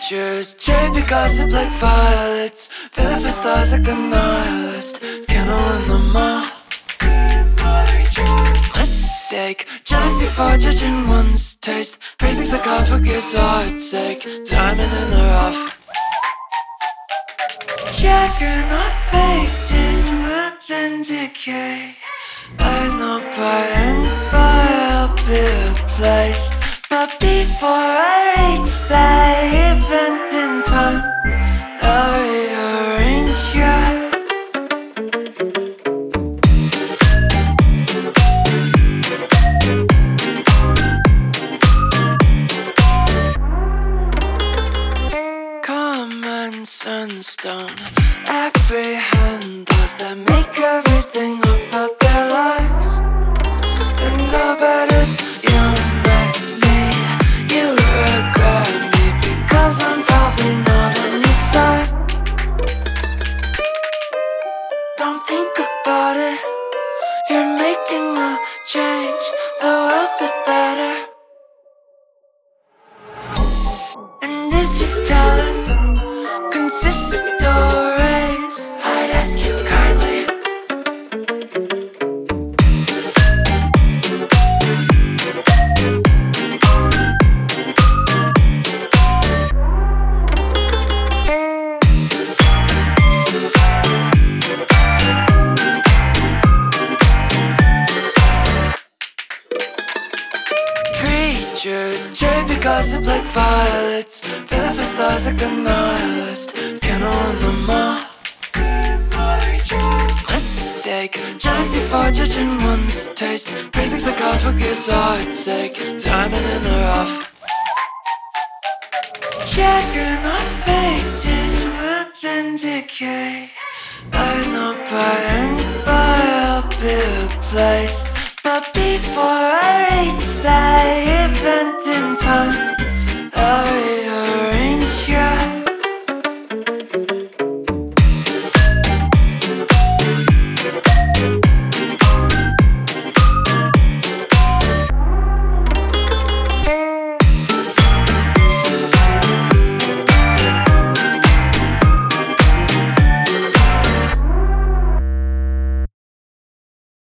Preachers cherry pick gossip like violets, fill it for stars like the nihilist. Can I win them all? Mistake, jealousy for judging one's taste. Praising sarcophagus, heart's sake. Diamond in the rough. Checking our faces, roots and decay. I know by and by I'll be replaced, but before I reach that event in time, I'll rearrange ya. Common sunstone, apprehend those that make everything about their lives. And I bet if you met me, you regret me, because I'm probably not on your side. Don't think about it, you're making a change, the world's a better. And if your talent consists of doorways, I'd ask you kindly. Preachers cherry pick gossip like violets, fill it for stars like the nihilist. Can I win them all? Mistake, jealousy for judging one's taste. Praising sarcophagus, heart's sake. Diamond in the rough. Checking our faces, roots and decay. I know by and by I'll be replaced, but before I reach that event in time,